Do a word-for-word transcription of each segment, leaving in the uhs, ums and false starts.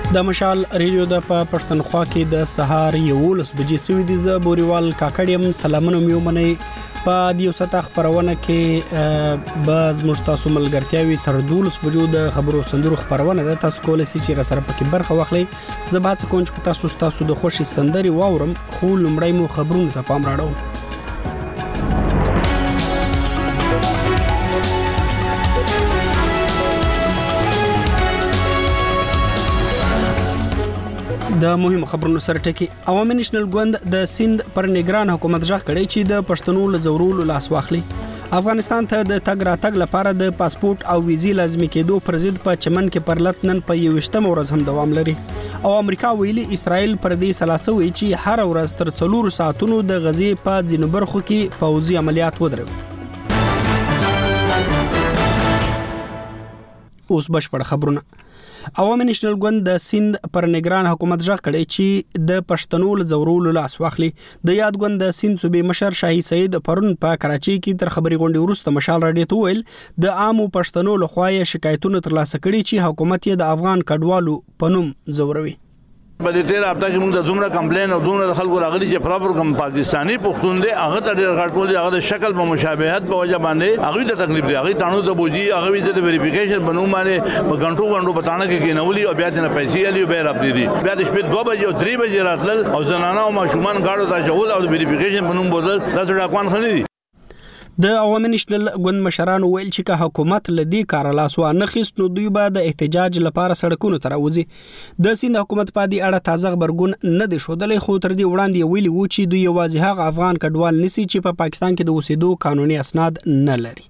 د مشال ریډیو د پښتونخوا کې د سهار یولس بجې سوي دي. ز بوريوال کاکړیم سلامونه میو منی په دیو ستا خبرونه کې باز مشتاسو ملګرتیاوي تر دولس بجو د خبرو سندرو خبرونه د تاسو کولای شئ چې را سره پکې برخه واخلئ. زبات کوم چې تاسو تاسو د خوشي سندري واورم خو لمړی مو خبرونه ته پام راړو. د مهمو خبرونو سره ټکی عوامي نېشنل ګوند د سند پر نگران حکومت ځخ کړي چې د پښتنو له زورولو لاس واخلي. افغانستان ته د تګ راتګ لپاره د پاسپورت او ویزې لازمي کېدو پر ضد په چمن کې پرلط نن په یوشتم ورځ هم دوام لري او امریکا ویلي اسرائیل پر دې سلاسه وی چې هر ورځ تر څلور ساعتونو د غزي په ځینو برخو کې پوځي عملیات ودروي. اوس بشپړ خبرونه. عوامي نېشنل ګوند د سند پر نگران حکومت ځخ کړي چې د پښتنو له زورولو لاس واخلي. د یاد ګوند د سند صوبې مشر شاهي سید پرون په کراچي کې تر خبري غونډې وروسته مشال راډیو ته ویل د عامو پښتنو له خوا شکایتونه ترلاسه کړي چې حکومت یې د افغان کډوالو پنوم زوروي. په دې تیر هفته کې موږ د دومره کمپلین او دومره خلکو راغلي چې پراپر کوم پاکستانی پښتون دی هغه ته ډېر غټول دی هغه د شکل په مشابهت په وجه باندې هغه ته تکلیف دی هغه تانو ته بوجي هغه د ویریفیکیشن بنو باندې په غنټو غنټو پټانه کې کېنولي او بیا د پیسې الی به رابطې دي بیا د شپې دوه بجې او درې بجې راتل او زنانه او ماشومان غاړو ته جوړ او ویریفیکیشن بنو بوتل دا څه ډاکوان خني دي. د عوامي نېشنل ګوند مشران ویل چې که حکومت لدی کار لاسو نه خېست نو دوی به د احتجاج لپاره سړکونو ته راوځي. د سیند حکومت په دې اړه تازه خبرګون نه دی شودلې خو تر دې وړاندې ویلي و چې دوی یوازې هغه افغان کډوال نسی چې په پا پاکستان کې د اوسېدو قانوني اسناد نه لري.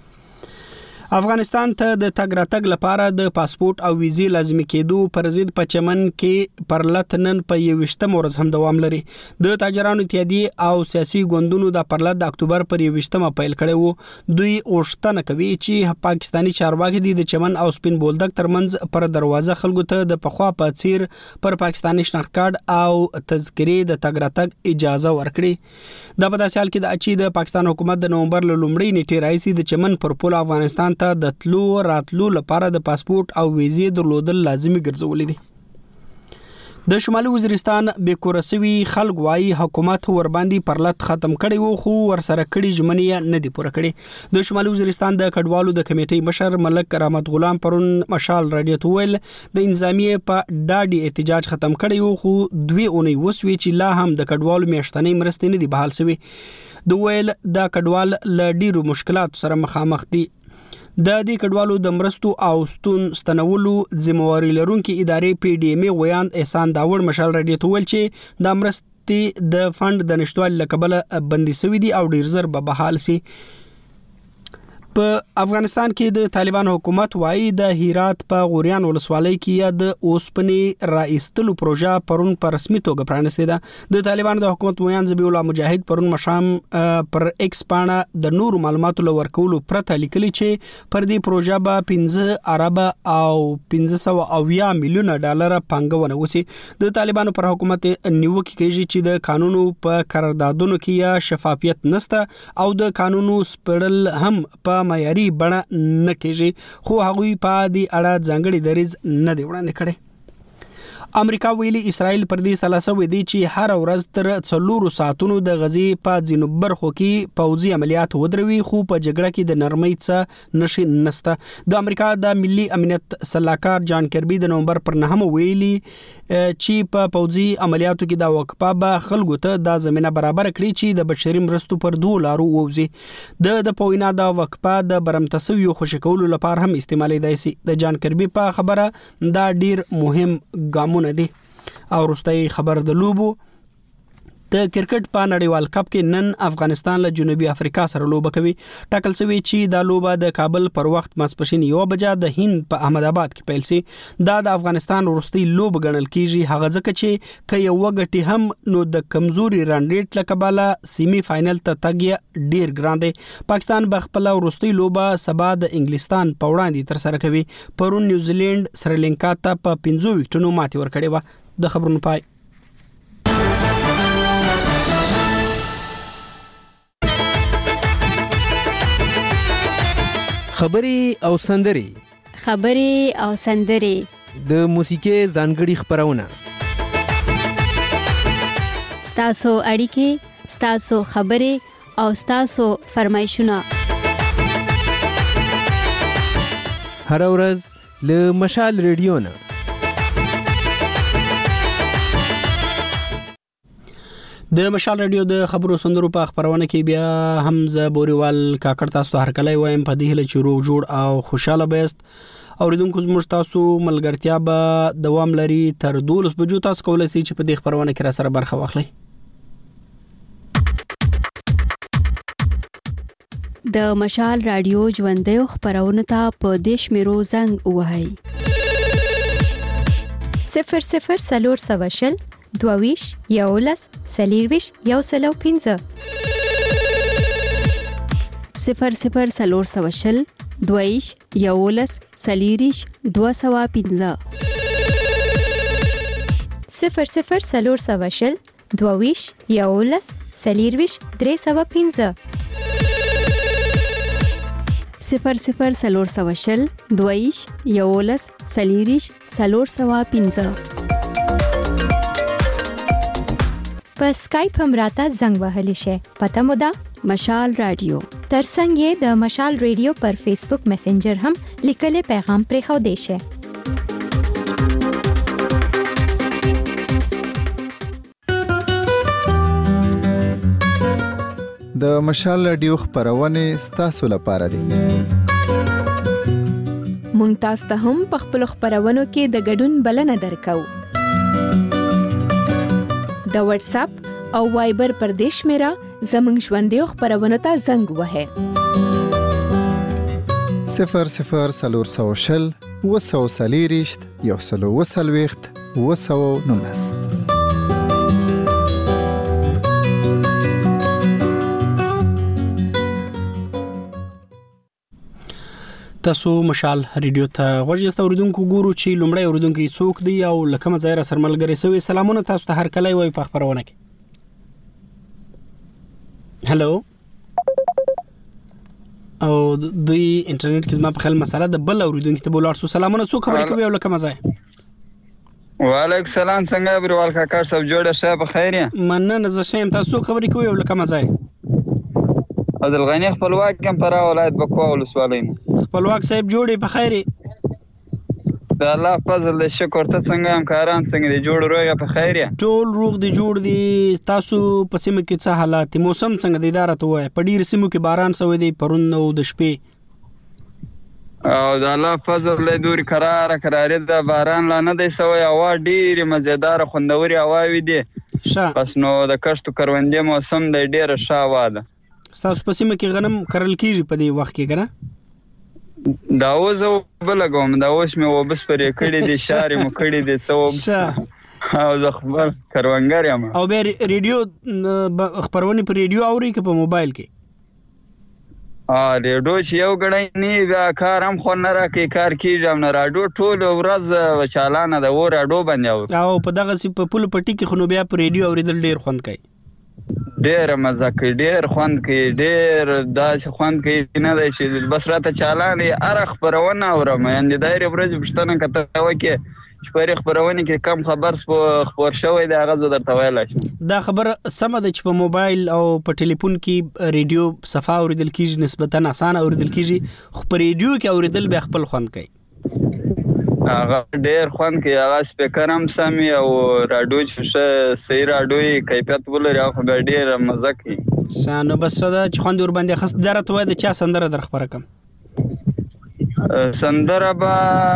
افغانستان ته د تګ راتګ لپاره د پاسپورت او ویزې لازمي کېدو پر ضد په چمن کې پرلط نن په یوشتم ورځ هم دوام لري. د تاجرانو اتحادیې او سیاسي ګوندونو د پرلط د اکتوبر پر یوشتمه پیل کړی وو. دوی غوښتنه کوي چې پاکستانی چارواکي د چمن او سپین بولدک ترمنځ پر دروازه خلکو ته د پخوا په څیر پر پاکستانی شناخت کارت او تذکرې د تګ راتګ اجازه ورکړي. دا په داسې حال کې د اچي د پاکستان حکومت د نومبر له لومړۍ نیټې راځي د چمن پر پول افغانستان ته د تلو راتلو لپاره د پاسپورت او ویزې درلودل لازمي ګرځولې دي. د شمالي وزیرستان بیکورسوي خلک وايي حکومت ور باندې پرلط ختم کړي وو خو ور سره کړي ژمنې نه دي پوره کړي. د شمالي وزیرستان د کډوالو د کمیټې مشر ملک کرامت غلام پرون مشال راډیو ته ویل د انځامي په ډاډي احتجاج ختم کړي وو خو دوی اونۍ وسوي چې لا هم د کډوالو میاشتنۍ مرستې نه دي بحال شوي. د ویل د کډوال ل ډیرو مشکلات سره مخامخ دي. د دې کډوالو د مرستو او ستون ستنولو ذمہواری لرونکي ادارې پی ډی ایم ای ویاند احسان داوړ مشال راډیو ته ویل چې د مرستې د فند د نشټوالي لکبله بندي شوی دي او ډیر زر به بحال شي. په افغانستان کې د طالبان حکومت وايي د هرات په غوریان ولسوالۍ کې د اوسپنې راایستلو پروژه پرون په رسمي توګه پرانستې ده. د طالبان د حکومت ویان ذبیح الله مجاهد پرون مشام پر ایکس پاڼه د نورو معلوماتو لورکولو پرته لیکلي چې پر دې پروژه به پنځه ارب او پنځه سوه اویا میلیونه ډالر پانګونه وشي. د طالبانو پر حکومت نیوکه کوي چې د قانونو په قراردادونو کې یا شفافیت نشته او د قانونو سپړل هم په معیاري بڼه نه کېږي خو هغوی په دې اړه ځانګړي دریځ نه دی وړاندې کړی. امریکا ویلي اسرائیل پر دې سلاسه وې دي چې هر ورځ تر څلورو ساعتونو د غزي په ځینو برخو کې پوځي عملیات ودروي خو په جګړه کې د نرمۍ څه نشي نسته. د امریکا د ملي امنیت سلاکار جان کربي د نومبر پر نهمه ویلي چې په پوځي عملیاتو کې د وقفه به خلکو ته د زمينه برابر کړي چې د بشري مرستو پر دوه لارو ووزي. د د پوینا د وقفه د برمتسوي خوشکولو لپاره هم استعمالي دی سي. د جان کربي په خبره دا ډیر مهم ګام دي. او وروستۍ خبر د لوبو د کرکټ په نړیوال کپ کې نن افغانستان له جنوبي افریقا سره لوبه کوي. ټاکل شوی چې دا لوبه د کابل پر وخت ماسپښین یو بجه د هند په احمد آباد کې پیل شي. دا د افغانستان وروستۍ لوبه ګڼل کیږي هغه ځکه چې که یو وګټي هم نو د کمزوري رن ریټ لکباله سیمی فائنل ته تګ ډیر ګران دی. پاکستان بخپله وروستۍ لوبه سبا د انګلستان په وړاندې تر سره کوي. پرون نیوزیلند سریلانکا ته په پنځو وکټونو ماتې ورکړې وه. د خبرونو پای. خبري او سندري خبري او سندري د موسیقي ځانګړي خبرونه، ستاسو اړیکې، ستاسو خبرې او ستاسو فرمایشونه هر ورځ له مشال ریډیو نه. د مشال رادیو د خبرو سندرو په خبرونه کې بیا حمزه بوريوال کاکړ تاسو ته هر کله وایم په دې له چورو جوړ او خوشاله بیست اوریدونکو زموږ تاسو ملګرتیا به دوام لري تر دولس بجو. تاسو کولای شئ چې په دې خبرونه کې را سره برخه واخلئ. د مشال رادیو ژوندۍ خبرونه ته په دیش میرو زنګ وهاي صفر صفر سلور سواشل دوویش یولس سلیرویش یو سلو پینزه صفر صفر سلور سواشل دوویش یولس سلیریش دو سوا پینزه صفر صفر سلور سواشل دوویش یولس سلیرویش درې سوا پینزه صفر صفر سلور سواشل دوویش یولس سلیریش سلور سوا پینزه. په اسکایپ هم راته زنګ وهلی شي. پته مو ده مشال رادیو. ترڅنګ یې د مشال رادیو پر فیسبوک میسنجر هم لیکلي پیغام پرې خو دی شي. د مشال رادیو خبرونه ستاسو لپاره دي. مونږ تاسو ته هم په خپل خبرونو کې د ګډون بلنه درکو. د واتس اپ او وایبر پر دیش میرا زمنګ ژوندۍ خبرونه ته زنګ وهه صفر صفر سلور سواشل وسو سلیریشت یو سلو وسلويخت وسو نونس. تاسو مشال ریډیو ته غوږی اوریدونکو ګورو چې لومړی اوریدونکو څوک دی او لکه مزایره سرملګری سوی. سلامونه تاسو ته هر کله وای په خبرونه کې. هالو او دوی انټرنیټ کې زما په خل مسله د بل اوریدونکو ته بولار سو. سلامونه څوک خبرې کوي او لکه مزای. وعلیکم سلام څنګه بریوال کاکړ صاحب جوړه شه په خیر یې. مننه زه شیم. تاسو خبرې کوي او لکه مزای. عبدالغنی خپلواک کم پرا ولایت بکوا ولسوالۍ. خپلواک صاحب جوړې په خیر یې. د الله فضل د شکر ته څنګه همکاران څنګه دي جوړ روغه په خیر یې. ټول روغ دي جوړ دي. تاسو په سیمه کې څه حالات موسم څنګه دی اداره ته وای؟ په ډیر سیمو کې باران شوی دی پرون نو د شپې او د الله فضل له دوري قرار قرار د باران لا نه دی شوی. هوا ډیر مزیدار خوندوري هوا وي دي ښه. پس نو د کښتو کروندې موسم د ډیر ښه هوا ده. تاسو په سیمه کې غنم کرل کیږي په دې وخت کې کنه؟ دا اوس بلګوم دا اوس مې وبس پرې کړې دي شارې مو کړې دي څو او زه خبر کروندګر یم. او به ریډیو خبرونه په ریډیو اوري که په موبایل کې؟ ا ریډیو چې یو غړی نه بیا کار هم خو نه راکې کار کیږم نه راډیو ټول ورځ چالانه ده و راډیو باندې او په دغه سی په پول پټی کې خو نو بیا په ریډیو اوریدل ډیر خوند کوي. ډیر مزه کوي ډیر خوند کوي ډیر داس خوند کوي نه دی چې بس راته چالانه اره خبرونه اورم. یعنی دایره ورځ پښتنه کته وکي چې پرې خبرونه کې کم خبر خبر شوی دی هغه زه درته ویل شم. دا خبر سم ده چې په موبایل او په ټلیفون کې ریډیو صفه اوریدل کیږي نسبتا اسانه اوریدل کیږي خو په ریډیو کې اوریدل به خپل خوند کوي. هغه ډیر خوند کوي. هغه سپیکر هم سمي او راډیو چې صحیح راډیو کیفیت ولري هغه ډیر مزه کوي. شانو بس دا چې خوند ور باندې خست درته وای د چا سندره در خبره کم سندره با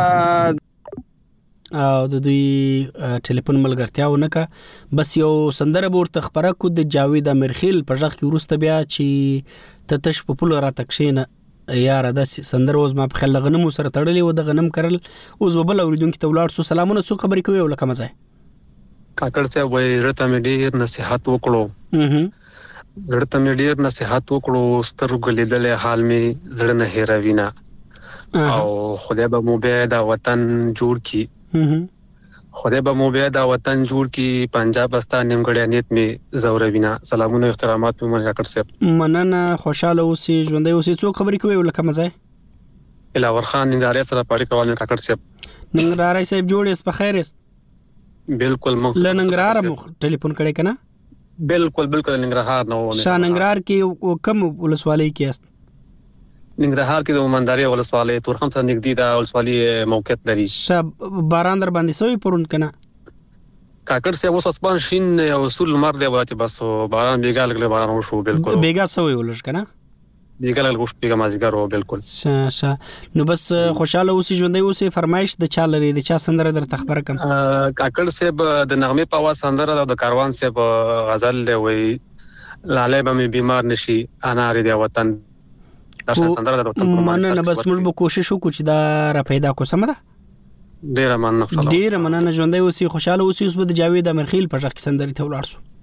او د دوی ټلیفون ملګرتیا ونکه بس یو سندره ورته خبره کو د جاوید امرخیل په ځخ کې ورسته بیا چې تتش په پول را تکشینه یاره د سندره اوس ما په خل غنمو سره تړلې و د غنم کرل اوس وبل اوریدونکو ته ولاړ سو. سلامونه څو خبرې کوي ولکه مزه کاکړ صاحب وای رته مې ډیر نصيحت وکړو. هه زړه ته مې ډیر نصيحت وکړو سترګو لیدلې حال مې زړه نه هېروینا او خدای به مو به دا وطن جوړ کی. خدای به مو به دا وطن جوړ کی. پنجاب استا نیمګړی نیت می زوروینا. سلامونه احترامات مې کاکړ صاحب. مننه خوشاله اوسې ژوندۍ اوسې. څو خبرې کوي ولکه مزه الاور خان ننداره سره پاړې کول کاکړ صاحب. ننګرهار صاحب جوړ است په خیر است بالکل مو ل ننګرهار مو ټلیفون کړی کنه بالکل بالکل ننګرهار نو شاه ننګرهار کې کوم ولسوالۍ کې است ننګرهار کې د ومنداري ولسوالۍ تورخم ته نږدې د ولسوالۍ موقعیت لري شاه باران در باندې سوی پرون کنه کاکړ سه اوس اسمان شین او اصول مر دی ولته بس باران بیګا لګل باران وشو بالکل بیګا سوی ولش کنه بیګا لګل وشو بیګا مازیګر وو بالکل شاه شاه نو بس خوشاله اوسې ژوندۍ اوسې فرمایش د چا لري د چا سندره در تخبر کم کاکړ سه د نغمه په واس سندره د کاروان سه په غزل دی وی لاله به بیمار نشي انار دی وطن دا سندره د وطن پر مننه نه بس موږ به کوشش وکړو چې دا را پیدا کو سم ده ډیر مننه خلاص ډیر مننه ژوندۍ اوسې خوشاله اوسې اوس به د جاوید امرخیل په ځخ سندري ته ولاړ سو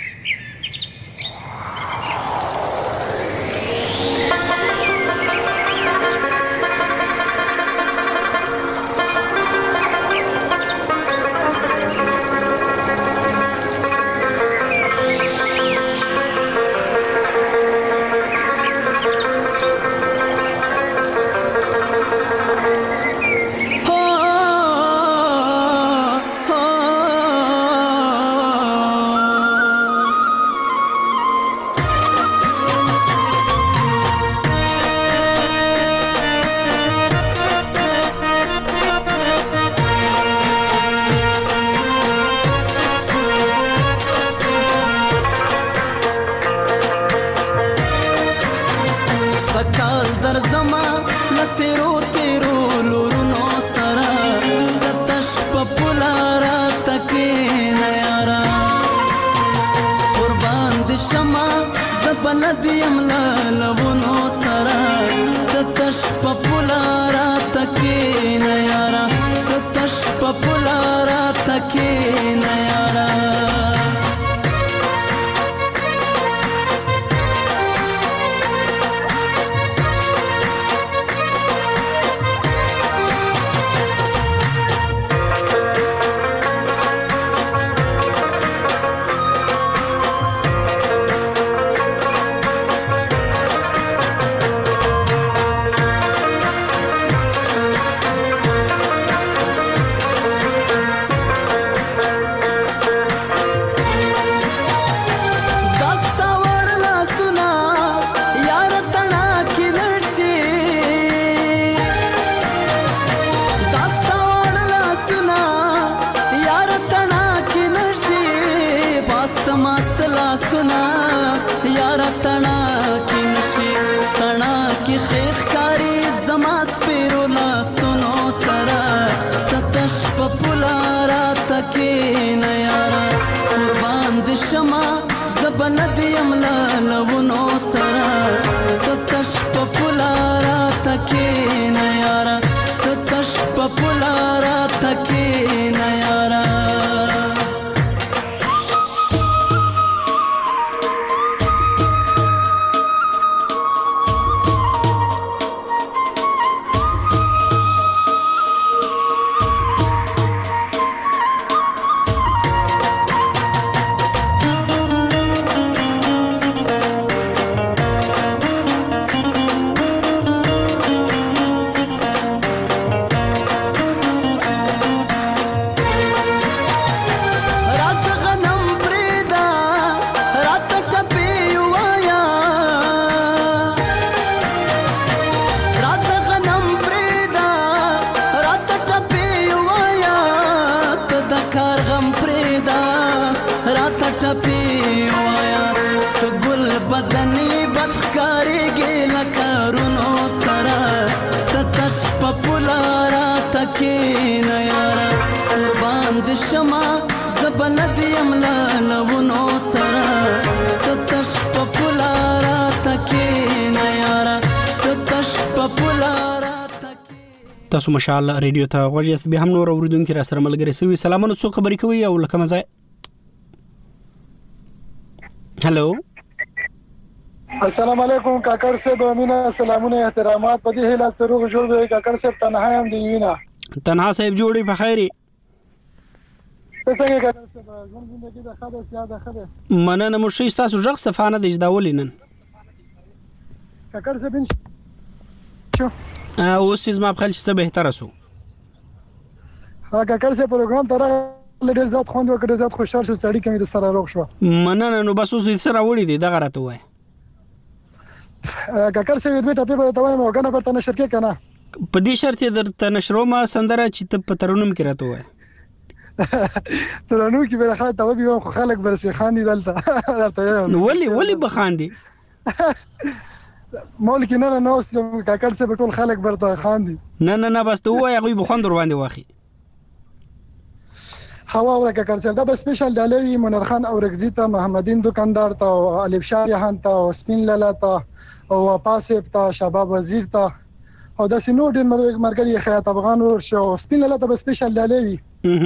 تاسو مشال ریډیو ته غوږی است به هم نور اوریدونکو را سره ملګری سوي سلامونه څو خبرې کوي او لکه مزه هالو السلام علیکم کاکړ صاحب امینه سلامونه احترامات په دې هله سره جوړ وي کاکړ صاحب تنها هم دی وینا تنها صاحب جوړي په خیري څنګه کاکړ صاحب ژوند زندگی د خاطر سیاده خبره مننه مو شي تاسو ژغ صفانه د جداولینن کاکړ صاحب شو او سیز ما بخل څه بهتره سو ها کاکړ سه پروګرام تر ډېر زیات خوند وکړ، ډېر زیات خوشاله شو، سړی کوم د سره روغ شو. مننه. نو بس اوس سره وړي دي دغه راته وای کاکړ سه دوی ټاپې به ته وایم او غنه برته نشر کې کنه په دې شرط درته نشرو ما سندره چې ته په ترنم کې راته وای ترنم کې به خاطر ته به خو خلک برسي خاندي دلته. نو ولي ولي بخاندي مول کې نه نه اوس کاکړ سه ټول خلک برته خاندي. نه نه نه بس ته وای هغه بخوند ور باندې واخی خوا ورکه کړسل. دا به سپیشل دالوی منیر خان او رگزیتا، محمدین دکاندار تا او الف شاریحان تا او سپین لالا تا او پاسب تا شباب وزیر تا او د سينو ډېر مرګري خیات افغان ور شو. سپین لالا ته به سپیشل دالوی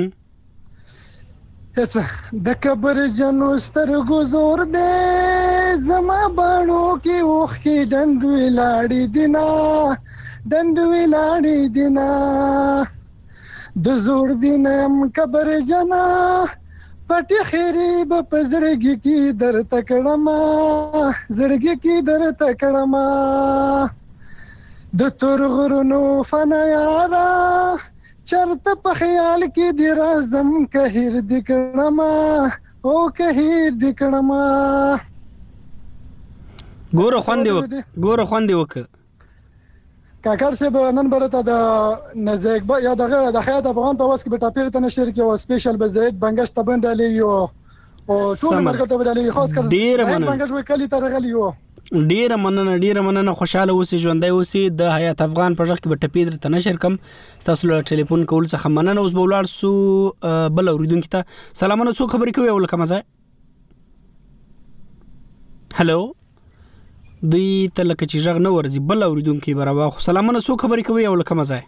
هڅ د کبر جنو سترګو زور دې زما باڼو کې وخ کې ډنډوي لاړې دینا ډنډوي لاړې دینا د زور دینم کبر جنا پټي خيري په پزړګي کې در تکړما زړګي کې در تکړما د تور غرونو فنا یارا چرته په خیال کې دی رازم کهیر دکړما او کهیر دکړما. ګوره خوندې وک ګوره خوندې وک کاکړ سه به نن برته د نزیک با یا دغه د خیات افغان په واس کې به ټاپیر ته نشر کې او سپیشل به زید بنگش ته باندې لیو او ټول مرګ ته باندې خاص کر ډیر مننه بنگش وکړی تر غلیو. ډیر مننه ډیر مننه خوشاله اوسې ژوندۍ اوسې. د حیات افغان په ځخ کې به ټاپیر ته نشر کم تاسو له ټلیفون کول څخه مننه. اوس به ولاړ سو بل اوریدونکو ته سلامونه څو خبرې کوي او لکه مزه هالو دوی ته لکه چې ژغ نه ورځي بل اوریدونکو برابر خو سلامونه څو خبرې کوي او لکه مزه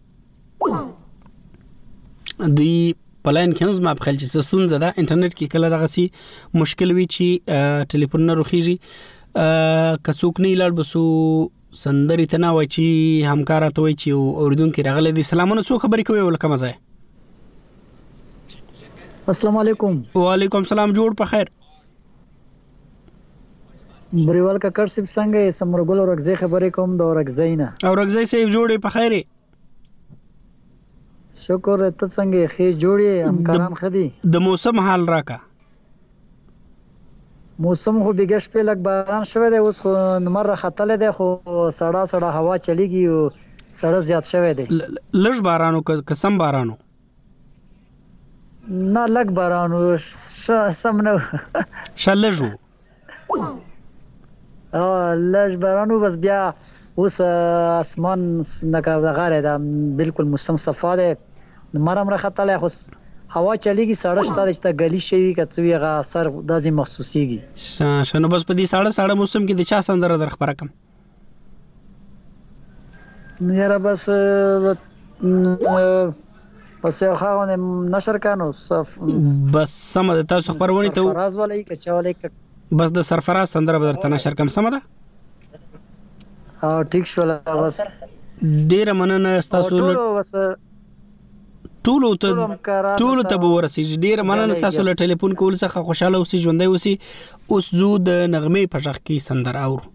دوی پلاین کې نظم په خل چې سستون زده انټرنیټ کې کله دغه سي مشکل وی چې ټلیفون نه روخیږي کڅوک نه لړ بسو سندري تنا وای چې همکارات وای چې اوریدونکو راغلي دي. سلامونه څو خبرې کوي او لکه مزه. السلام علیکم. وعلیکم السلام. جوړ په خیر. بریوال کا کړ سپ څنګه سمرګل او رغزي خبرې کوم د رغزینا او رغزي سیف جوړې په خیر. شکر ته څنګه خې جوړې همکاران خدي. د موسم حال راکا موسم خو بګش په لګ باران شوه دی اوس نمر خطل دی خو سړا سړا هوا چلیږي او سړا زیات شوه دی. لږ بارانو قسم بارانو نه لګ بارانو سم نه شلجو اه لږ بارانو بس بیا اوس اسمان نکا غاره دا بالکل موسم صفا دی نمرم راخطل خو هوا چلیږي سړا شته چې غلی شي کڅوي غا سر دازي محسوسيږي شنو بس په دې سړا سړا موسم کې د چا سندره در خبره کم میرا بس پس خاونه نشر کانو صف بس سم د تاسو خبرونه ته فراز ولای کچولای بس د سرفراز سندره بدرته نشر کم سم ده او ټیک شول بس ډیر مننه تاسو بس ټولو ته ټولو ته ورسې ډیر مننه تاسو له ټلیفون کول څخه خوشاله اوسې ژوندۍ اوسې. اوس زو د نغمه په ځخ کې سندره اورو.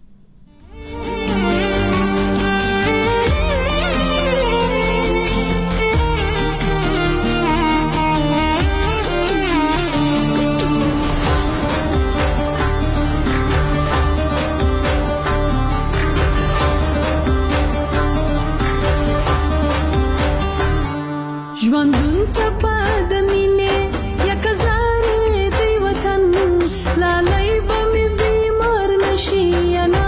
ژوندون ته پد مینه یا کزار دی وطن لالای به می بیمار نشي یا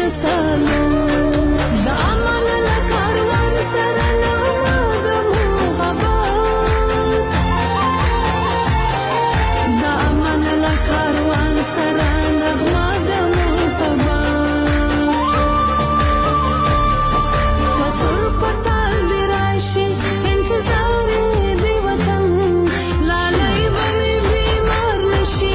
مثالو د عمل له کاروان سره نغمه د محبت د عمل له کاروان سره نغمه د محبت وسر پټال دی راشي انتظار دی وطن لالای بمی بیمار نشي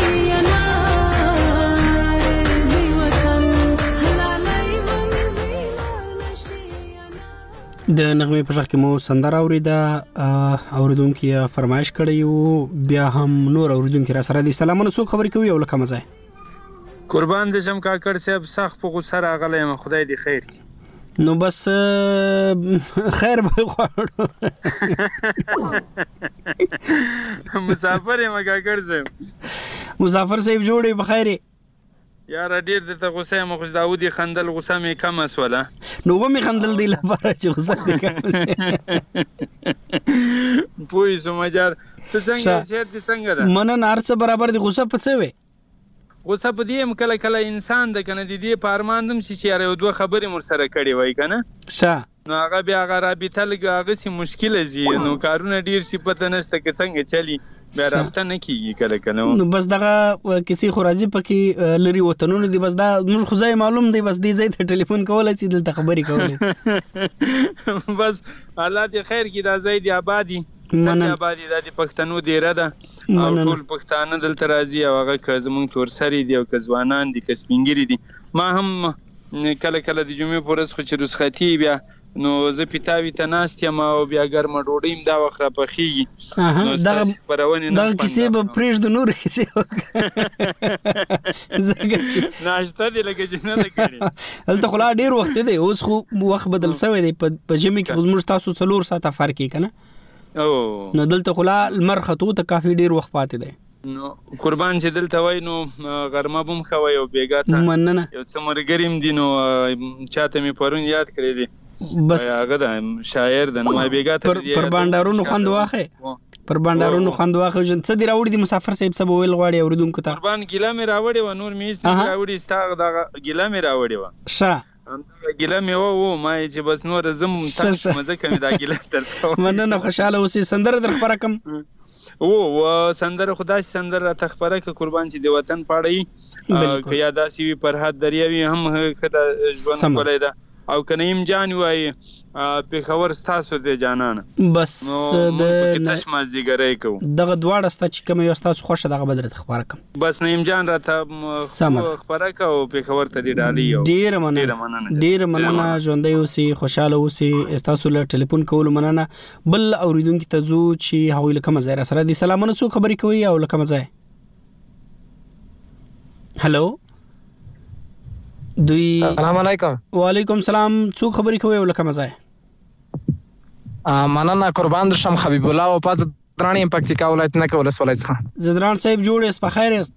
د نغمه په ځکه مو سندره اوریدا اوریدونکو یې فرمایش کړی او بیا هم نور اوریدونکو را سره د سلامونه څو خبرې کوي او لکه مزه قربان دې شم کاکړ صاحب سخت په غوسه راغلی یم خدای دې خیر کړي نو بس خیر به غواړو مسافر یم کاکړ صاحب مسافر صاحب جوړې بخیر یار ډیر د ته غوسه یم خو داودي خندل غوسه مې کم اسوله نو و مې خندل دی لپاره چې غوسه دې کم پوي سمجار ته څنګه صحت دې څنګه ده منن ارڅ برابر دی غوسه په څه وې غوسه په دې کله کله انسان د کنه دې په ارماندم چې یار یو دوه خبرې مر سره کړي وای کنه ښه نو هغه بیا هغه رابطه لګ هغه سي مشکل زی نو کارونه ډیر شي پته نشته چې څنګه چلی بیا رابطه نه کیږي کله کله نو بس دغه کسی خراجي پکې لري وطنونه دی بس دا موږ خو ځای معلوم دی بس دې ځای ته ټلیفون کولای چې دلته خبرې کولې بس الله دې خیر کړي دا ځای دی آبادی مننه آبادی د پښتنو دی رده او ټول پښتانه دلته راځي او هغه که زمونږ تور سری دی او که ځوانان دي که سپینګری دي ما هم کله کله د جمعې په ورځ خو چې رخصتي بیا نو زه پیتاوي ته ناست یم او بیا ګرمه ډوډۍ م دا وخت راپخېږي نو ستاسې خپرونې نه دغه کیسې به پرېږدو نورې کیسې ناشته دې لکه چې نه ده کړې هلته خو لا ډېر وخت دی اوس خو وخت بدل شوی دی په ژمي کې خو زموږ تاسو څلور ساعته فرق یې که نه نو دلته خو لا لمر ختو ته کافي ډېر وخت پاتې دی نو قربان چې دلته وای نو غرمه بم خوي او بیګا ته مننه یو څه مرګریم دي نو چاته می پرون یاد کړی دي بس هغه د شاعر د نو ما بیګا ته پر باندارونو خوند واخه پر باندارونو خوند واخه څه دی راوړي دي مسافر صاحب څه ویل غواړي اوریدونکو ته قربان ګیلا می راوړي و نور می راوړي ستاغ د ګیلا می راوړي و ښه ګیلا می وو ما چې بس نور زم تاسو مزه کوي دا ګیلا ترته مننه خوشاله اوسې سندره در خبره کم او سندره خدای سندره تخبره ک قربان چې د وطن پاړی ک یادا سی پر حد دریاوی هم کده ژوند کولای دا او کنیم جان وای په خبر ستاسو د جانان بس د تشماز دیګری کو دغه دواړه ست چې کوم یو ستاسو خوښه دغه بدرت خبره کم بس نیم جان راته خبره کو په خبر ته دی ډالي ډیر مننه ډیر مننه ژوندۍ اوسې خوشاله اوسې تاسو له ټلیفون کول مننه بل اوریدونکو ته زو چې هغوی له کوم ځای سره دي سلامونه څو خبرې کوي او له کوم ځای هلو دوی السلام علیکم وعلیکم سلام څو خبرې کوي او لکه مزه مننه قربان شم حبیب الله او پاز درانی پکتیکا ولایت نه کول سوالای څخه زدران صاحب جوړ اس په خیر است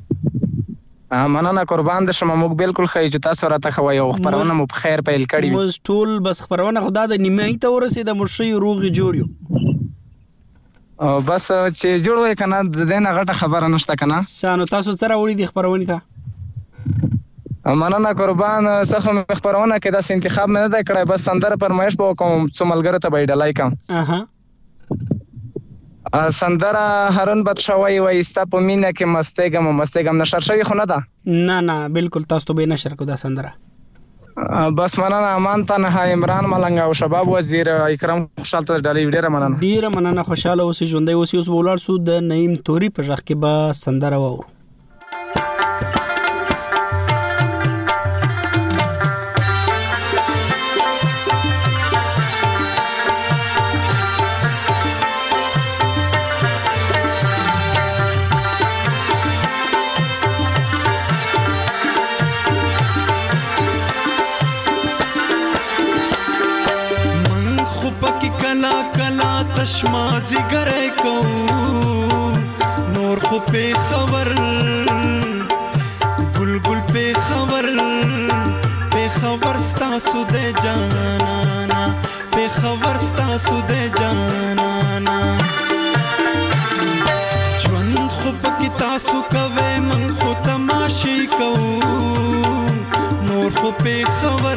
مننه قربان شم موږ بالکل خی چې تاسو راته خوي او خبرونه مو په خیر پیل کړی موږ ټول بس خبرونه خدا د نیمه ته ورسید مرشي روغ جوړیو او بس چې جوړ وای کنه د دې نه غټه خبره نشته کنه سانو تاسو سره وړي د خبرونه ته مننه قربان څخه خبرونه کې د انتخاب مې نه دا کړای بس سندره پرمایش په کوم څو ملګری ته بایډ لایکم اها سندره هرون بد شوی وای استا په مینه کې مستګم مستګم نشر شوی خو نه ده نه نه بالکل تاسو ته به نشر کو دا سندره بس مننه امان تنها عمران ملنګ او شباب وزیر اکرم خوشاله ته ډالۍ ډیره مننه ډیره مننه خوشاله اوسې ژوندۍ اوسې اوس ولر سو د نعیم توري په ځخ کې به سندره وو تشمازی گره کو نور خو پی خبر گل گل پی خبر پی خبر ستاسو دے جانانا پی خبر ستاسو دے جانانا جوند خو پکی تاسو کوي من خو تماشی کو نور خو पे खबर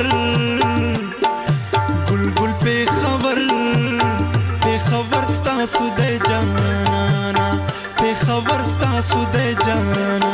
गुल गुल पे खबर पे खबर स्ता सुदे जाना पे खबर स्ता सुदे जाना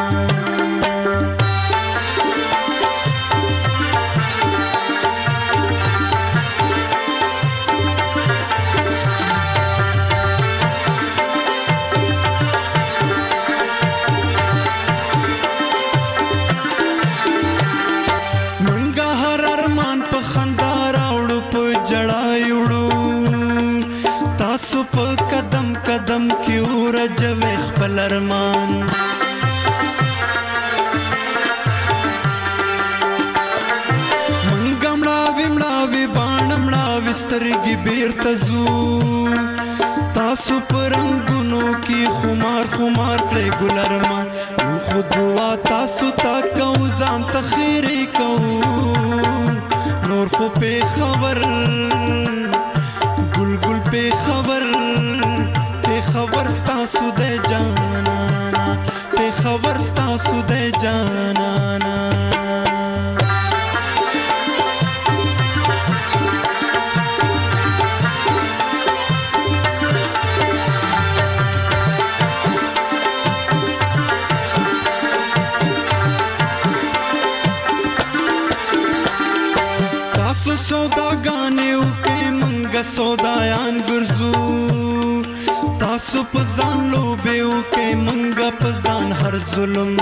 قدم کی ورجوي خپل ارمان منګه مړاوي مړاوي باڼه مړاوي سترګې بیرته ځو تاسو پرنګونو کې خمار خمار کړئ ګل ارمان من خود دعا تاسو تا کو ځان ته خیرې کو نور خو په خبر ګل ګل په خبر خبر ستا سودے جانا پہ خبر ستا سودے جانا تاسو سودا گانے اوکے منگا سودایان گرزو تاسو پزان لوبیو کې منګه پزان هر ظلم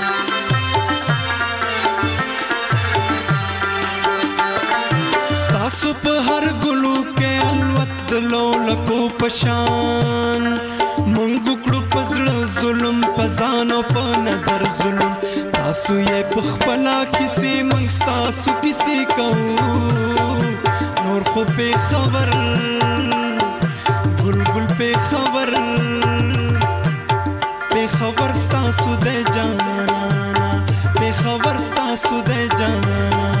تاسو په هر ګلو کې الوت لولکو پشان منګو کړو پزړه ظلم پزان او په نظر ظلم تاسو یې پخپلا کسی منګ تاسو کسی کو نور خو په خبر گل گل پہ خبر پہ خبر ستا سودے جانا پہ خبر ستا سودے جانا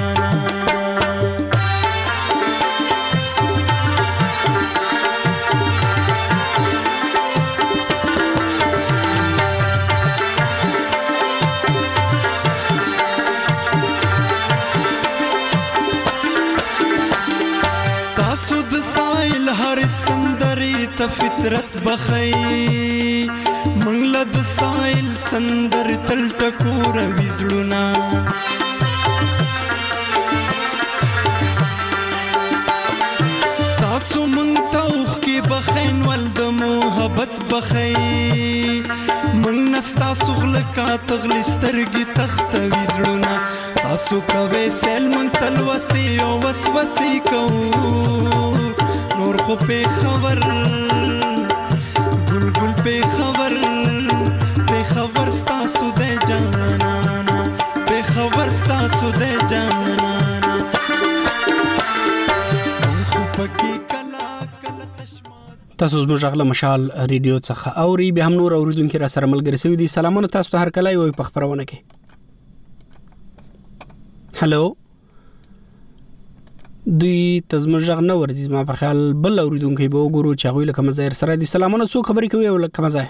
تاسو د سایل هر سندري ته فطرت بخي منګل د سایل سندر تل ټکور وزړونا تاسو مونږ ته اوخ کې بخین ول د محبت بخي مونږ نستا سغل کا تغلی سترګي تخت وزړونا تاسو کوي سل مونږ تل وسي او وسوسي کو نور خو په خبر گل گل په خبر په خبر ستا سودے جانا په خبر ستا سودے جانا خو پکې کلا کلا تاسو زموږ غله مشال ریډیو څخه اوري به هم نور اوریدونکو را سره ملګری سوي دي سلامونه تاسو ته هر کله یو په خبرونه کې هالو دوی تزمجغ نه ورځي ما په خیال بل اوریدونکو به وګورو چې غوي لکه مزایر سره دي سلامونه څو خبرې کوي او لکه مزای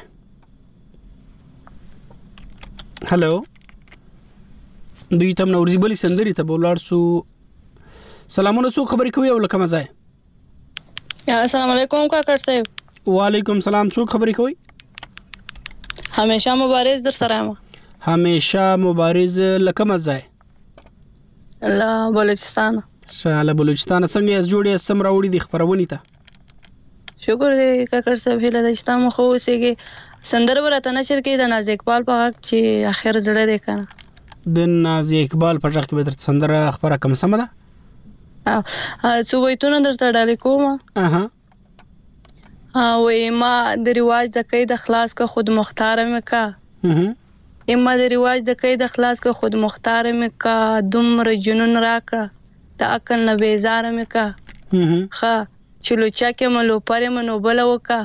هالو دوی تم نو ورځي بلی سندري ته بولار سو سلامونه څو خبرې کوي او لکه مزای السلام علیکم کاکر صاحب وعلیکم سلام څو خبرې کوي همیشه مبارز در سره ما همیشه مبارز لکه مزای الله بلوچستان شاله بلوچستان څنګه اس جوړې سم راوړي د خبرونې ته شکر دې کاکر صاحب هله د اسلام خو اوسېږي سندر ورته نشر کې د ناز اقبال په حق چې اخر زړه دې کنه د ناز اقبال په حق کې به در سندر خبره کوم سم ده ا څو وایتونه درته ډالې کوم اها ها وې ما د رواج د قید اخلاص کا خود مختار مې کا اما د رواج د قید اخلاص کا خود مختار مې کا دمر جنون راکا د عقل نه بیزار مې کا ها چلو چا کې ملو پرې منو بل وکا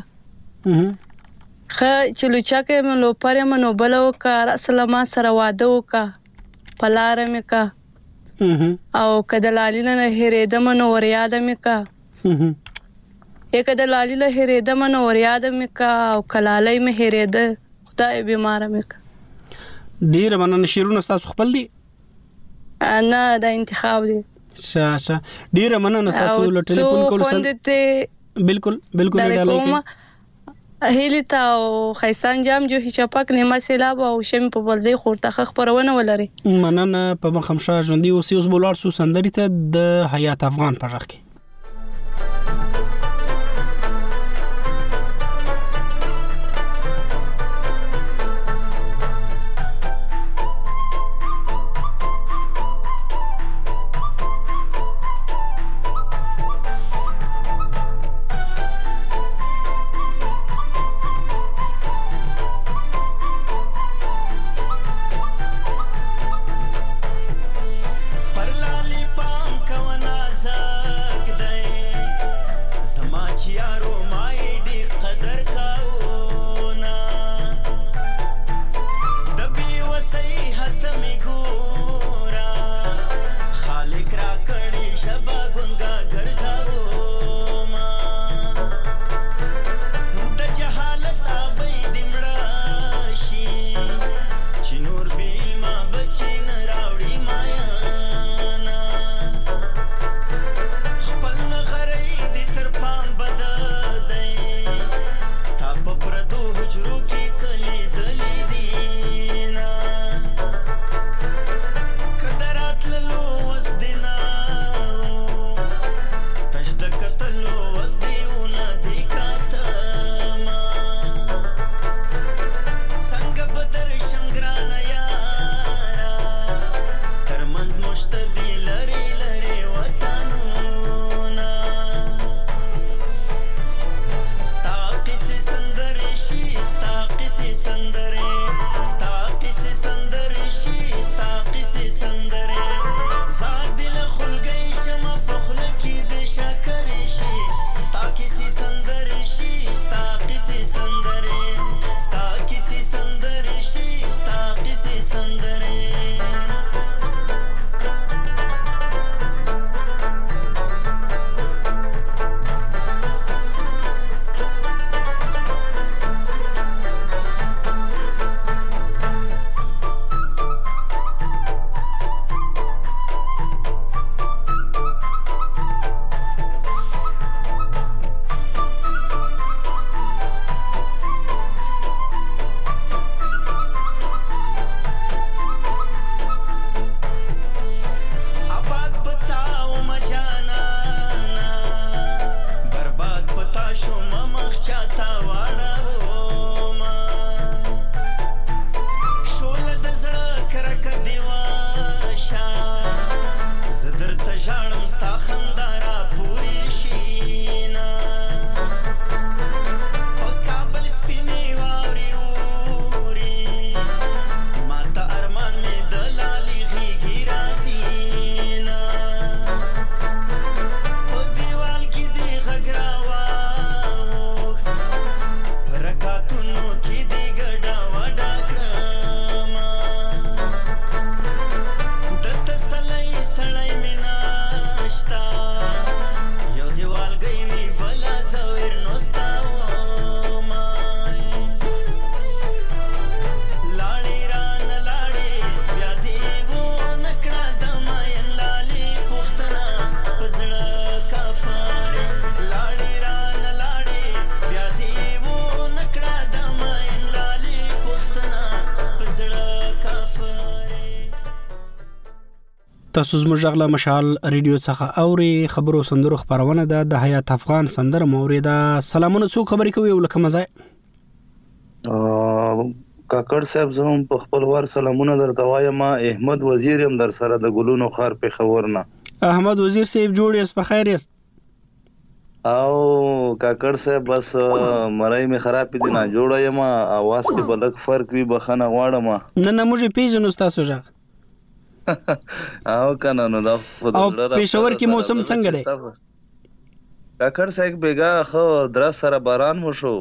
ها چلو چا کې ملو پرې منو بل وکا رسول ما سره واده وکا پلار مې کا او کدلالي نه هېرې د منو ور یاد مې کا یک کدلالي له هېرې د منو ور یاد مې کا او کلالي مې هېرې د خدای بیمار مې کا ډیر مننه شیرونه تاسو خپل دي نه دا انتخاب دی. شاشه ډیره مننه تاسو له ټلیفون کول سره. بالکل بالکل ډاله هیله تا او خیسان جام جو هچپک نیمه سیلاب او شم په بلځي خورته خبرونه ولري. مننه په مخمشه ژوندۍ اوسې اوس بولار سو سندري ته د حیات افغان په ځخ کې. تاسو زموږ غلا مشال ریډیو څخه اوري خبرو سندرو خبرونه ده د حیات افغان سندره موریدا. سلامونه څوک خبرې کوي ولکه مزه کاکړ صاحب زموږ په خپل ور سلامونه درته وایم. احمد وزیر هم در سره د ګلونو خار په خبرنا. احمد وزیر صاحب جوړ یې په خیر یست او کاکړ صاحب بس مړای می خراب دي نه جوړایم اواز کې بلک فرق وی بخنه غواړم نه نه موږ پیژنو تاسو ځه او کنه نو دا او پېښور کې موسم څنګه دی کاکړ صاحب بیګا خو در سره باران وشو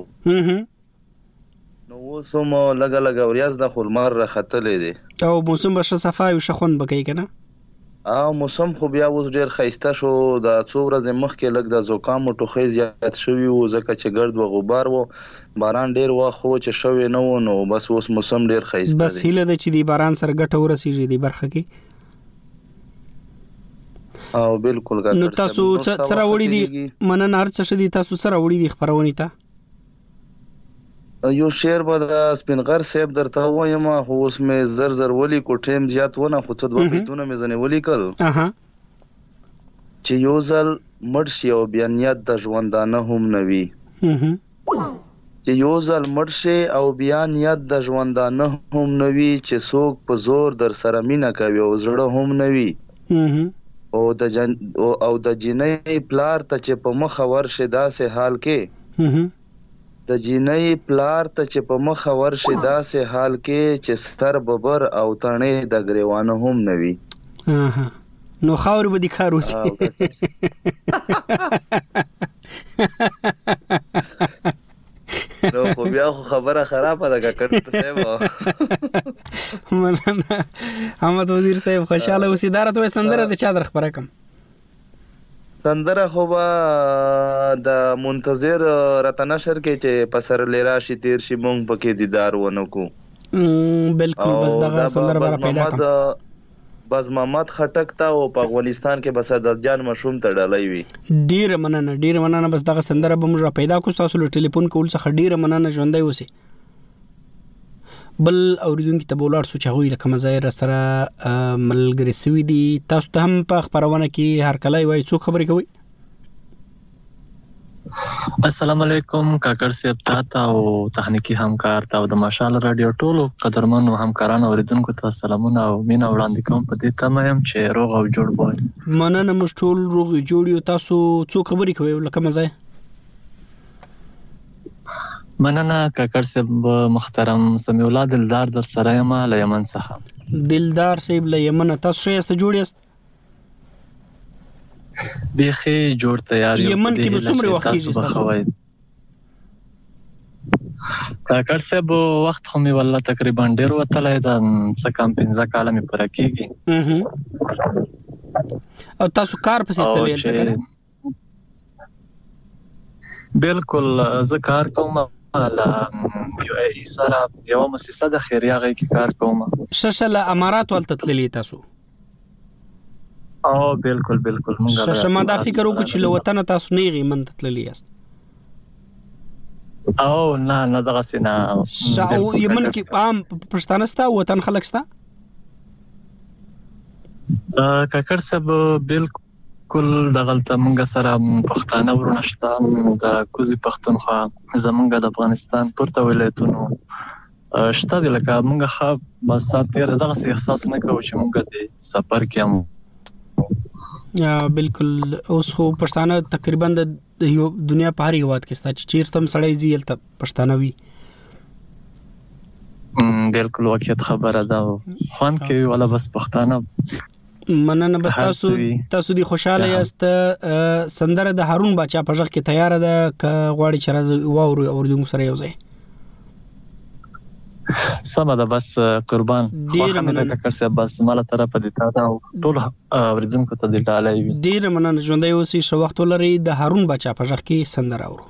نو وسم لګا لګا وریاز د خلمار راختلې دي او موسم به صفای او شخون بکې کنه او موسم خو بیا اوس ډیر خيسته شو د څو ورځې مخکې لګ د زوکام او ټوخي زیات شوی او ځکه چې ګرد و غبار وو باران ډیر وا خو چې شوی نه و نو بس اوس موسم ډیر خيسته بس هله د چې دی باران سره ګټه ورسیږي دی برخه کې او بالکل ګټ نو تاسو سره وړي دي مننه هر څه دي تاسو سره وړي دي خبرونه ته یو شعر به د سپینغر صاحب درته وایم خو اوس مې زر زر ولي کو ټیم زیات ونه خو څه دوه بیتونه مې ځنې ولیکل اها چې یو ځل مړ شي او بیا نیت د ژوندانه هم نه وي چې یو ځل مړ شي او بیا نیت د ژوندانه هم نه وي چې څوک په زور در سره مینه کوي او زړه هم نه وي او د جن او د جنۍ پلار ته چې په مخ ورشي داسې حال کې د جنۍ پلار ته چې په مخ ورشي داسې حال کې چې ستر ببر او تڼې د ګریوانه هم نه وي نو خاور به دي کار وشي نو خو بیا خو خبره خرابه ده کاکړ صاحب مننه احمد وزیر صاحب خوشاله اوسئ دا راته سندره د چا در خبره کوم سندره خو به د منتظر رتنشر کې چې پسر لیرا شي تیر شي مونږ پکې دیدار ونه کو بالکل بس دغه سندره بار پیدا کوم بس محمد خټک تا او په افغانستان کې بس د جان مشوم ته ډالای وي ډیر مننه ډیر مننه بس دغه سندره به موږ پیدا کو تاسو له ټلیفون کول څخه ډیر مننه ژوندۍ اوسئ بل اوریدونکو ته بولار سوچ هغوی لکه مزایر سره ملګری سوي دي تاسو ته هم په خبرونه کې هر کله وای څو خبرې کوي السلام علیکم کاکړ صاحب تاسو او تخنیکی همکار ته د مشال رادیو ټولو قدرمنو همکارانو اوریدونکو ته سلامونه او مینا وړاندې کوم په دې تمه يم چې روغ او جوړ وای مننه مش ټول روغ جوړ یو تاسو څو خبرې کوي لکه مزای مننه کاکړ صاحب محترم سمیع الله دلدار در سره یم له یمن څخه دلدار صاحب له یمن تاسو شې جوړ یاست بیخي جوړ تیار یو یمن کې به څومره وخت کېږي تاسو کاکړ صاحب وخت خو می والله تقریبا ډیر وتلای دا څه کم پنځه کاله می پر کېږي او تاسو کار پسې تللی بالکل زه کار کوم لا یو ای سره یو مؤسسه د خیریه غي کې کار کوم ششله امارات ولته تللی تاسو او بالکل بالکل مونږه ششه ما دا فکر وکړ چې له وطن تاسو نه غي من تللی است او نه نه دغه سینا شاو یمن کې عام پښتانه ستا وطن خلک ستا کاکړ صاحب بالکل کل دغلته مونږ سره پښتانه ورونه شته د کوزي پښتونخوا زمونږ د افغانستان پورته ولایتونو شته د لکه مونږ خو بس ساتیر دغه احساس نه کوو چې مونږ د سفر کې هم یا بالکل اوس خو پښتانه تقریبا د دنیا په هر هیواد کې ستا چې چیرته هم سړی زی الته پښتانه وي بالکل واقعیت خبره ده خوان کې ولا بس پښتانه مننه بس تاسو تاسو دی خوشاله یاست سندره د هارون بچا په ځخ کې تیار ده ک غواړي چې راز واوري اوردونکو سره یو ځای سمه ده بس قربان ډیر مننه کاکړ صاحب بس مالا طرف دي تا دا ټول اوردونکو ته دی ډالای ډیر مننه ژوندۍ اوسې شو وخت لري د هارون بچا په ځخ کې سندره اورو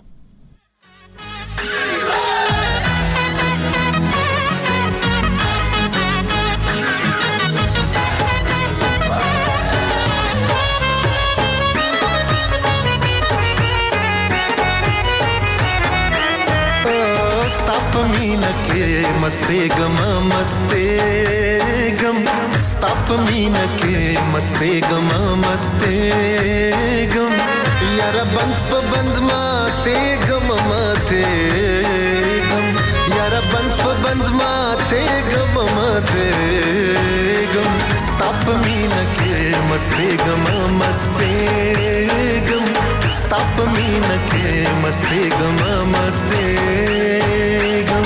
मीना के मस्ते गम मस्ते गम स्ताफ मीना के मस्ते गम मस्ते गम यार बंद प बंद माते गम माते गम यार बंद प बंद माते गम माते गम स्ताफ मीना के मस्ते गम मस्ते गम स्ताफ मीना के मस्ते गम मस्ते गम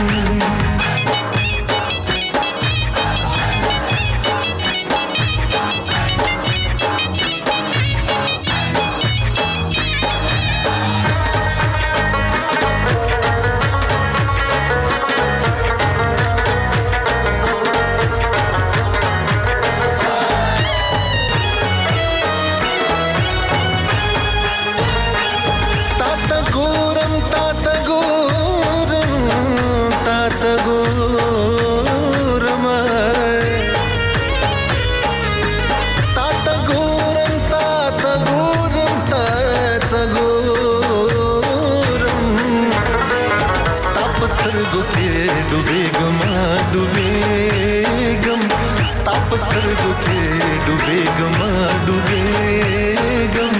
डुबेगम डुबेगम स्ता په سترګو کې डुबेगम डुबेगम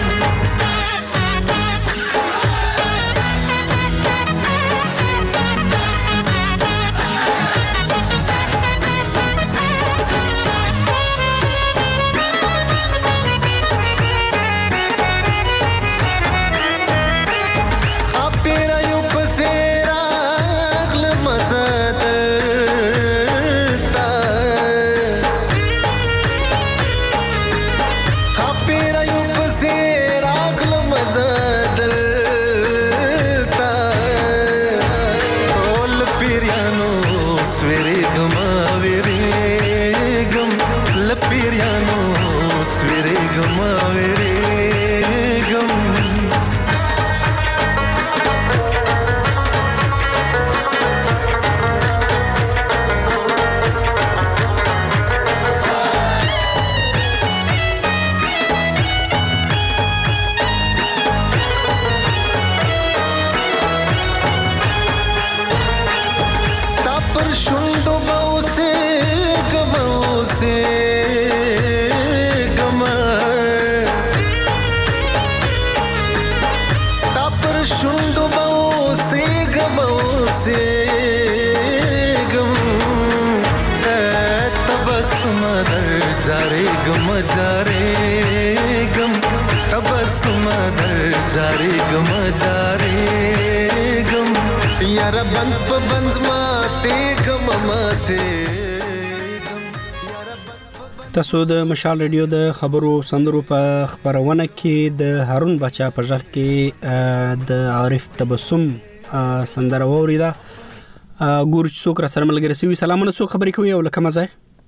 تاسو د مشال رادیو د خبرو سندرو په خبرونه کې د هارون بچا په ځخ کې د عارف تبسم سندره وریدا ګورچ څوک را سره ملګری سوي سلامونه څوک خبرې کوي او لکه مزه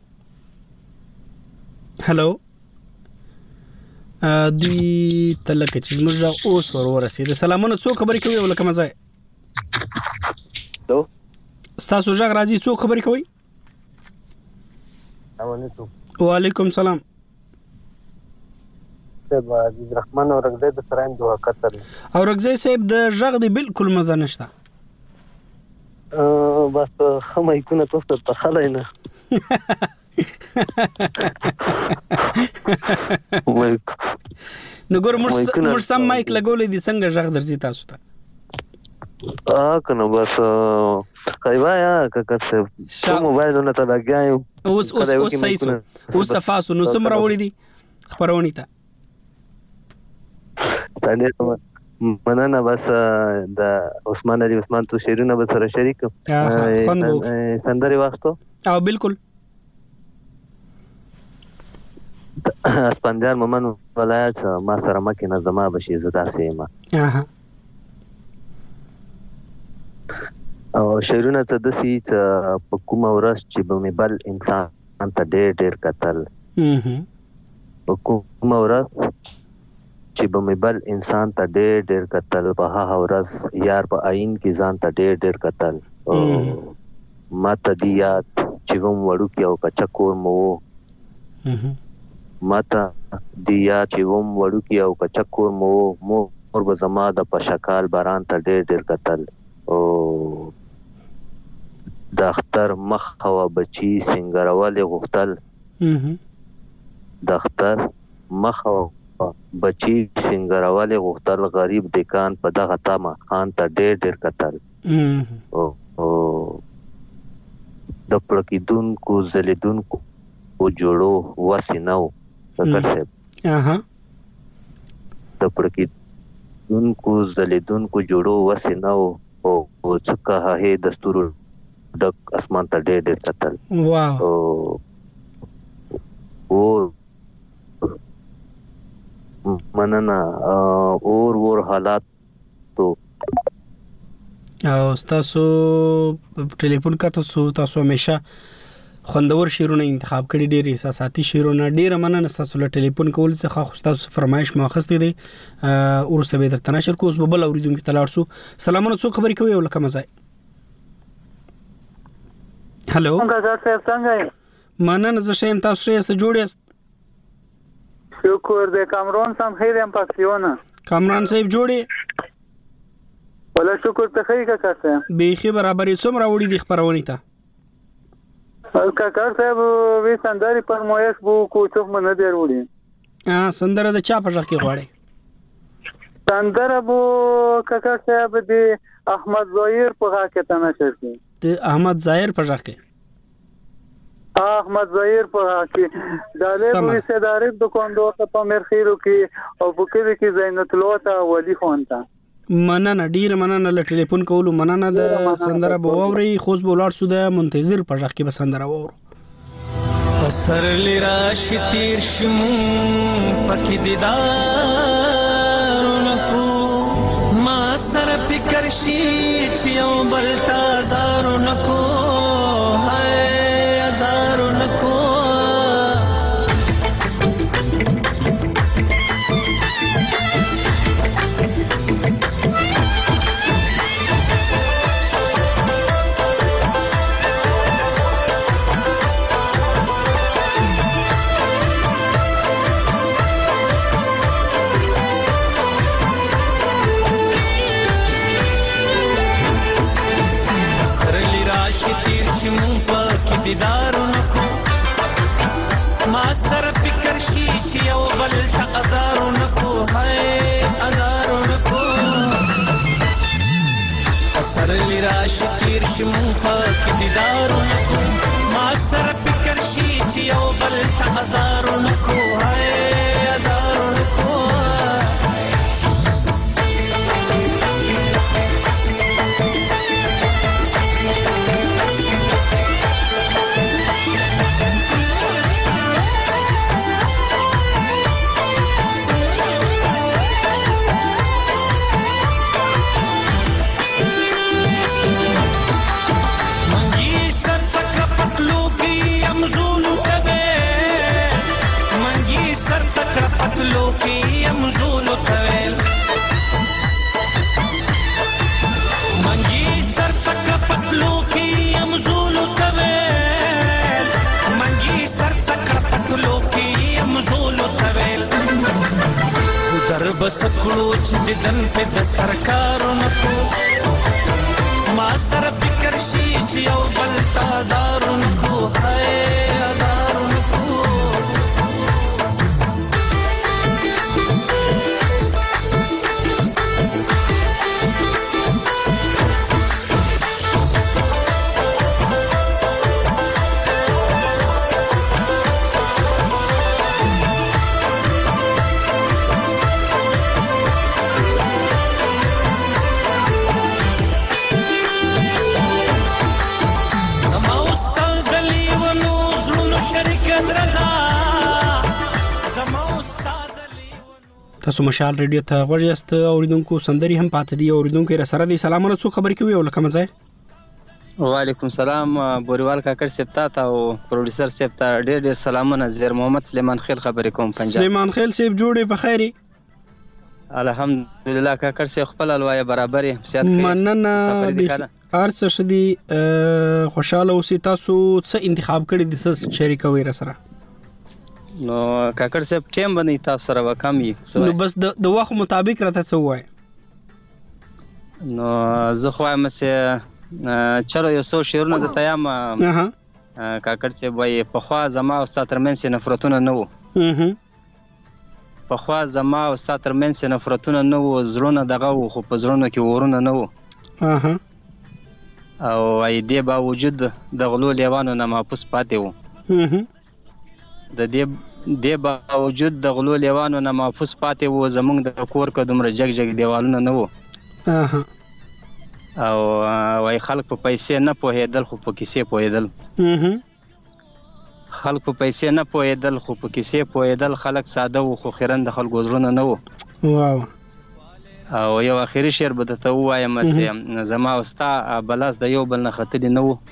هلو دی تلکه چې موږ اوس ور ورسېد سلامونه څوک خبرې کوي او لکه مزه هلو تاسو ځغ راځي څوک خبرې کوي السلام علیکم وعلیکم سلام صاحب عزیز رحمان او رغزه د سرایم دوه قطر او رغزه صاحب د ژغ دی بالکل مزه نشته بس خمه یکونه تاسو ته خلای نه نو ګور مر سم مایک لګولې دي څنګه ژغ درځي تاسو ته ا کنه بس خایوا یا ککر صاحب شو موبایل نه ته لګیاو اوس اوس اوس صحیح سو اوس صفاسو نو څومره وړي دي خبرونی ته تانه مننه بس د عثمان علي عثمان تو شیرونه به سره شریک سندري واستو او بالکل اسپندار ممن ولایت ما سره مکه نظمه بشي زدا سیمه اها او شیرونه ته د سي په کومه ورځ چې به مې بل انسان ته ډېر ډېر قتل په کومه ورځ چې به مې بل انسان ته ډېر ډېر قتل په هغه ورځ یار په عین کې ځان ته ډېر ډېر قتل ما ته دی یاد چې کوم وړو کې او کچا کور مو ما ته دی یاد چې کوم وړو کې او کچا کور مو مو اور به زما د پشکال باران ته ډېر ډېر قتل او د اختر مخ هوا بچی سنگرواله غختل د اختر مخ هوا بچی سنگرواله غختل غریب دکان په دغه تامه خان ته ډېر ډېر قتل او د پړکیدونکو زلیدونکو او جوړو وسینو فکر سه اها د پړکیدونکو زلیدونکو جوړو وسینو او څکه هه دستور ډک اسمان ته ډېر ډېر قتل واو او مننه اور ور حالات تو او تاسو ټلیفون کا تاسو تاسو همیشه خوندور شیرونه انتخاب کړي ډېر احساساتي شیرونه ډېر مننه تاسو له ټلیفون کول څخه خو تاسو فرمایش ماخسته دي ورسته به درته نشر کوس بل اوریدونکو تلار سو سلامونه څو خبرې کوي ولکه مزه هالو څنګه صاحب څنګه مننه زه شیم تاسو یې جوړیاست شکر دې کامران سم خیر هم پښیونه کامران صاحب جوړي ولا شکر ته خی کا کاته بیخي برابرې څومره وړي د خبرونې ته کاکار صاحب وی سندري فرمایش بو کو څوک منه دی وړي ا سندره د چا په ځخ کې غواړي سندره بو کاکار صاحب دی احمد ظاهر په غا کې تنه شي ته احمد ظاهر په ځخ کې احمد ظاهر په غا کې داله په صدارې دکاندار ته په مرخیرو کې او په کې کې زینت لوتا ولی خان ته مننه ډیر مننه ل ټلیفون کولو مننه د سندره بووري خوش بولار سو د منتظر پژخ کې به سندره وورو پسر لرا شتیر شمو پکې دیدار نکو ما سر فکر شي چې یو بل تازار نکو هاي ازار نکو دیدار نکو ما سر فکر شي چې یو بل ته ازار نکو هاي ازار نکو سر لرا شتیر شمو پاک دیدار نکو ما سر فکر شي چې یو بل ته ازار نکو هاي ازار نکو لوکی امزول تویل منگی سر تک پتلوکی امزول تویل منگی سر تک پتلوکی امزول تویل در بسکلو چند جن پہ د سرکارو نکو ما سر فکر شی چیو بل تازارو نکو ہے ازارو نکو تاسو مشال ریډیو ته ورجست اوریدونکو سندري هم پاتې دي اوریدونکو را سره دي سلامونه څو خبر کوي او لکه مزه وعلیکم السلام بوریوال کاکر سپتا تا او پروډوسر سپتا ډېر ډېر سلامونه زیر محمد سلیمان خیل خبرې کوم پنجاب سلیمان خیل سیب جوړې په خیري الحمدلله کاکر سي خپل الوای برابرې صحت خیر مننه ارڅ شدي خوشاله اوسې تاسو څه انتخاب کړی د څه شریک وي را سره نو کاکر صاحب ټیم باندې تاسو سره وکامي نو بس د وخت مطابق راته څه وای نو زه خو هم سه چلو یو څو شیرونه د تیام کاکر صاحب وای په خوا زما او ستاسو ترمنځ نفرتونه نه وو په خوا زما او ستاسو ترمنځ نفرتونه نه وو زړونه دغه وو خو په زړونو کې ورونه نه وو او ای دې باوجود د غلو لیوانو نه محفوظ پاتې وو د دې د باوجود د غلو لیوانو نه محفوظ پاتې وو زمونږ د کور کې دومره جګ جګ دیوالونه نه وو او وای خلک په پیسې نه پوهېدل خو په کیسې پوهېدل خلک په پیسې نه پوهېدل خو په کیسې پوهېدل خلک ساده وو خو خیرن د خلکو زړونه نه وو واو او یو اخیری شعر به ته وایم چې زما وستا بلاس د یو بل نه خطرې نه وو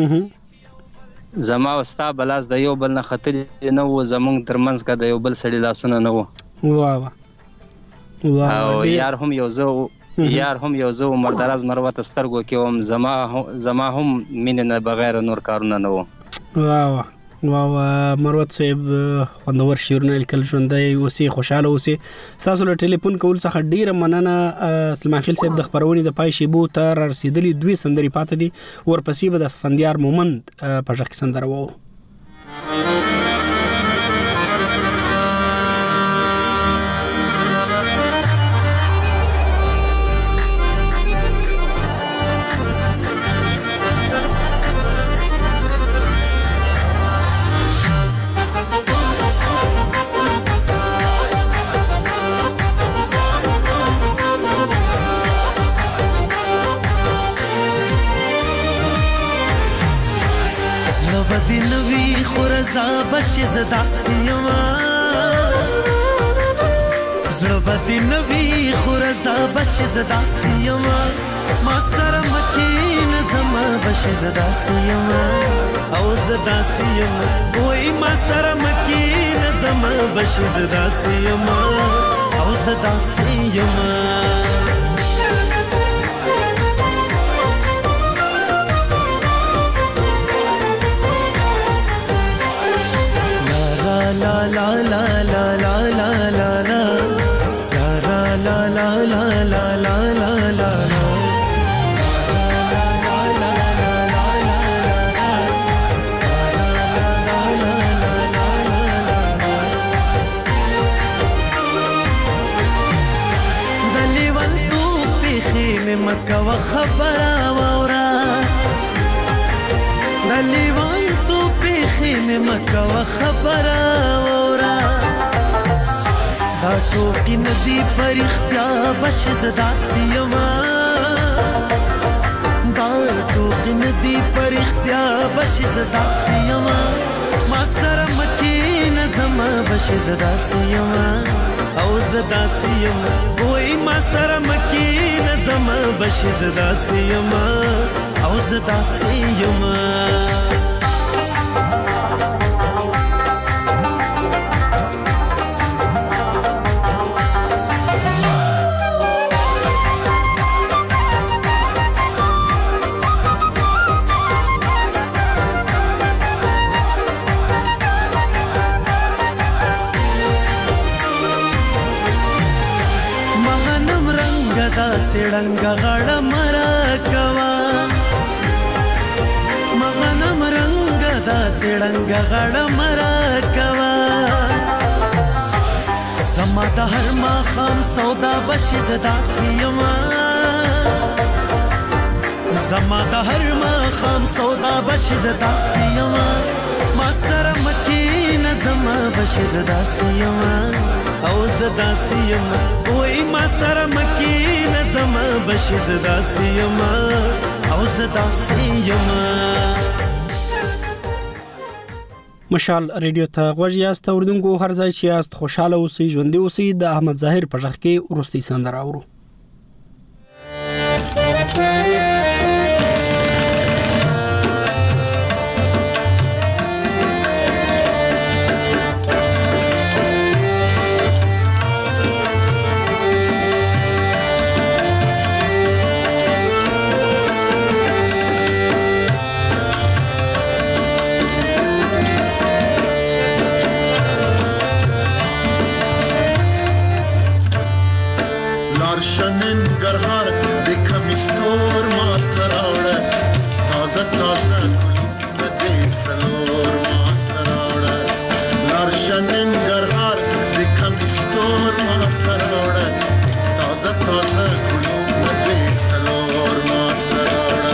زما وستا بلاس د یو بل نه خطرې نه وو زمونږ ترمنځ کا د یو بل سړي لاسونه نه وو واو او یار هم یو زو یار هم یو زو مردراز مروت سترګو کې هم زما زما هم مين نه بغیر نور کارونه نه وو واو واو مروت صاحب خوندور شیرونه لیکل ژوندۍ اوسې خوشاله اوسې تاسو له ټلیفون کول څخه ډیره مننه سلمان خیل صاحب د خبرونې د پای شیبو ته رسیدلی دوی سندري پاتې دي ورپسې به د اسفندیار مومند په ځخ سندره وو بدنوي خورزا بش زدا سيما زړه بدنوي خورزا بش زدا سيما ما سره مکین زما بش زدا سيما او زدا سيما وای ما سره مکین زما بش زدا سيما او زدا سيما la la la la la la la la la la la la la la la la la دلی ول تو پیخي مکه و خبره وورا دلی ول تو پیخي مکه و خبره ټوکی ندی پر اختیا بش زدا سیما دا ټوکی ندی پر اختیا بش زدا سیما ما سره مکین زما بش زدا سیما او زدا سیما وای ما سره مکین زما بش زدا سیما او زدا سیما سړنګ غړ مرا کوا مغنم رنگ دا سړنګ غړ مرا کوا زما د هر ما خام سودا بش زدا سیما زما د هر ما خام سودا بش زدا سیما ما سره مکین زما بش زدا سیما او زدا سیما وای ما سره مکین زما بش زدا سیما او زدا سیما مشال ریډیو ته غوږ یاست اوردونکو هر ځای چې یاست خوشاله اوسئ ژوندي اوسئ د احمد ظاهر په ځخ کې ورستي سندره اورو شنن گرهار د کمیستور ما تراوړه تازه تازه ګلونه دې سلور ما تراوړه لار شنن گرهار د کمیستور ما تراوړه تازه تازه ګلونه دې سلور ما تراوړه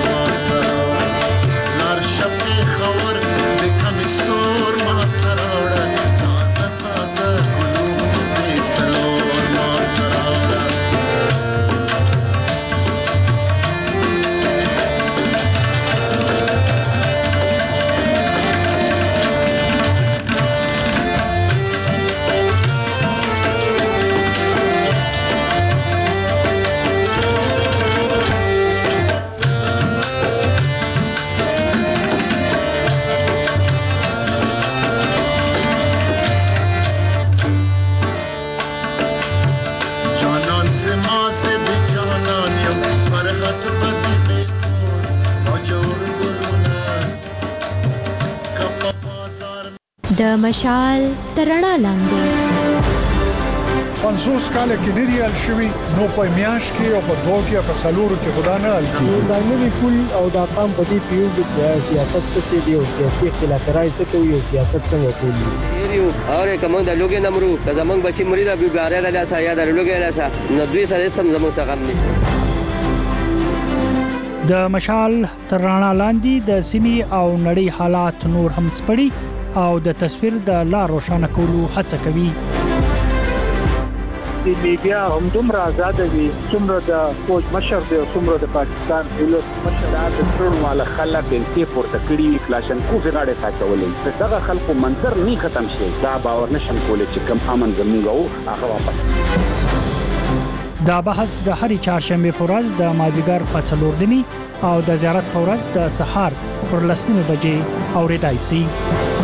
خور د کمیستور ما تراوړه د مشال تر رڼا لاندې پنځوس کال کې نه دی شوی نو په میاش کې او په دوه کې په سلورو کې خدا نه حل کیږي دا نوی کول او دا قام په دې پیو د سیاست څخه دی او سیاسي اختلاف راځي ته یو سیاست څنګه کوي یو اور کوم د لوګي نمرو که زمنګ بچی مرید ابو ګاره د لاسه یا د لوګي لاسه نو دوی سره سم زمو څخه نشته د مشال تر رڼا لاندې د سیمې او نړۍ حالات نور هم سپړي او د تصویر د لار روښانه کولو هڅه کوي. د میډیا هم دومره آزاد وي څومره د فوج مشر دی او څومره د پاکستان دولت مشر د ټول مال خلک په پورته کړي کلاشن کو غاړه ساتولې دغه خلکو منظر نه ختم شي دا باور نشم کولای چې کم امن زموږ او هغه واپس. دا بحث د هرې چهارشنبه په ورځ د مازیګر په څلور نیمې او د زیارت په ورځ د سهار پر لس نیمې بجې اورېدای شي.